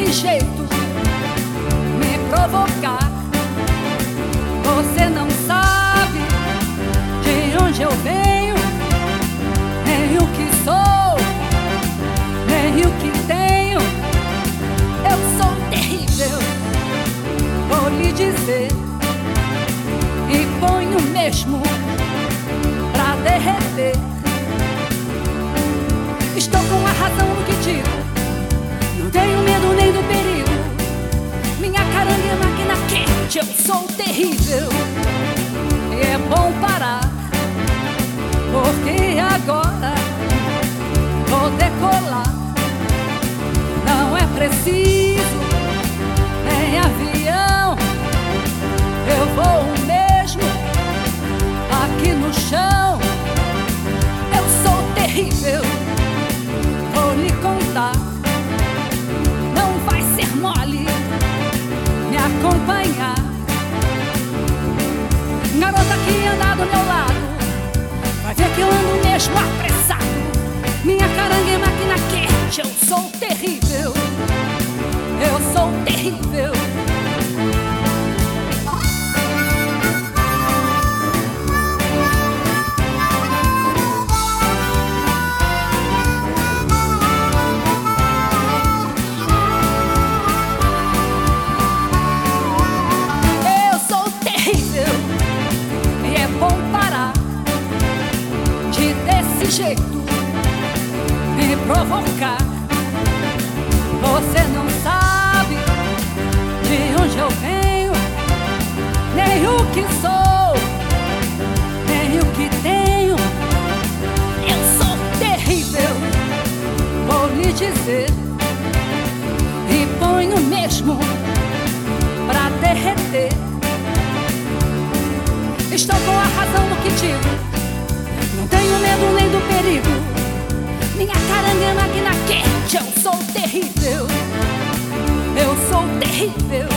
desse jeito me provocar. Você não sabe de onde eu venho, nem o que sou, nem o que tenho. Eu sou terrível, vou lhe dizer, e ponho mesmo pra derreter. Estou com a razão no que digo, não tenho medo nem do perigo. Minha caranga é máquina quente, eu sou terrível. E é bom parar, porque agora vou decolar. Não é preciso nem avião, eu vou mesmo aqui no chão. Eu sou terrível, vou lhe contar. Não vai ser mole me acompanhar. Garota que anda do meu lado vai ver que eu ando mesmo apressado. Minha caranga é máquina quente, eu sou terrível. Eu sou terrível. Jeito me provocar. Você não sabe de onde eu venho, nem o que sou, nem o que tenho. Eu sou terrível, vou lhe dizer, e ponho mesmo pra derreter. Estou com a razão no que digo, não tenho medo nem do perigo. Minha caranga é máquina quente, eu sou terrível. Eu sou terrível.